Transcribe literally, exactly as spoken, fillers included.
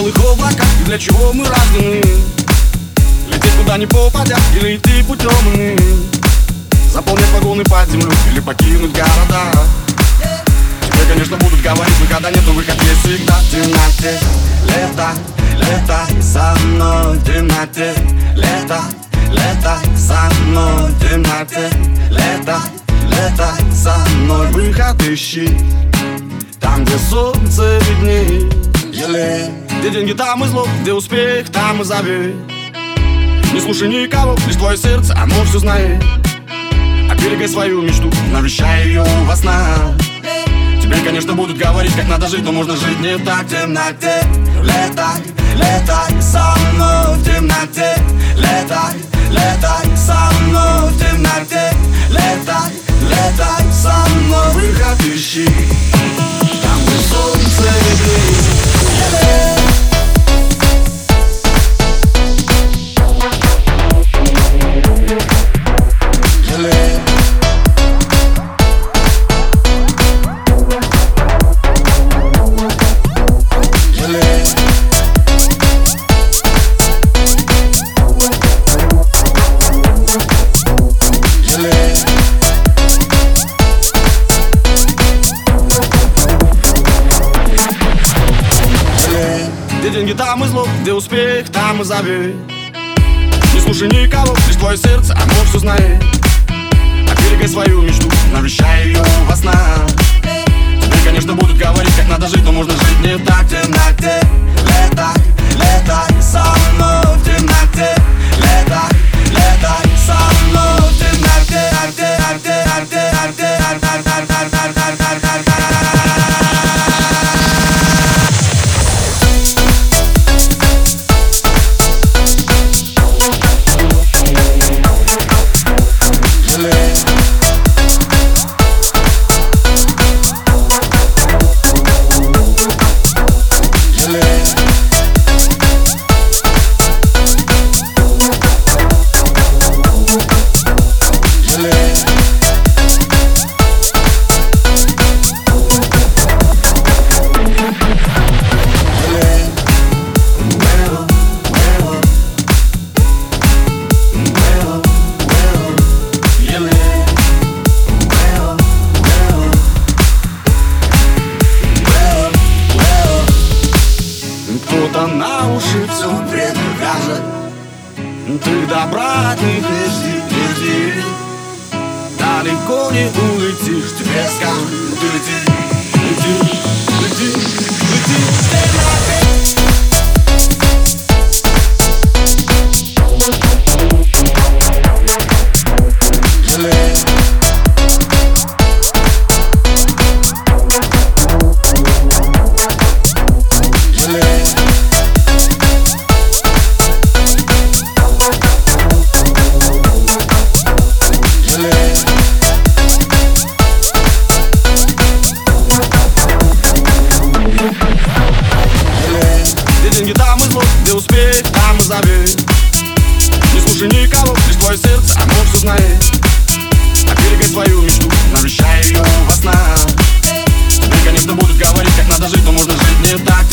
черных облаках, и для чего мы рождены? Лететь куда ни попадя, или идти путем иным? Заполнять вагоны под землю или покинуть города? Тебе, конечно, будут говорить, выхода нет, но выход есть всегда. В темноте, лето, лето со мной. В темноте, лето, лето со мной. В темноте, лето, лето со мной. Выход ищи там, где солнце виднее. Где деньги, там и зло, где успех, там и зови. Не слушай никого, лишь твое сердце, оно все знает. Оберегай свою мечту, навещай ее во снах. Тебе, конечно, будут говорить, как надо жить, но можно жить не так. В темноте, летай, летай со мной. В темноте, летай, летай со мной. В темноте, летай, летай со мной. Выход ищи там, где солнце виднее. Где деньги, там и зло, где успех, там и зови. Не слушай никого, лишь твое сердце, оно все знает. Оберегай свою мечту, навещай ее во снах. Тебе, конечно, будут говорить, как надо жить, но можно жить не так. В темноте, летай, летай со мной. В темноте, летай, летай со мной. В темноте, арте, арте, арте, арте, арте, арте, арте, арте, арте, арте, арте. Кто-то на уши все предскажет. Ты добра от них не жди, не жди. Далеко не улетишь, тебе скажут. Ты лети, лети, лети, лети. Где деньги, там и зло, где успех, там и зови. Не слушай никого, лишь твое сердце, оно все знает. Оберегай свою мечту, навещай ее во снах. Тебе, конечно, будут говорить, как надо жить, но можно жить не так.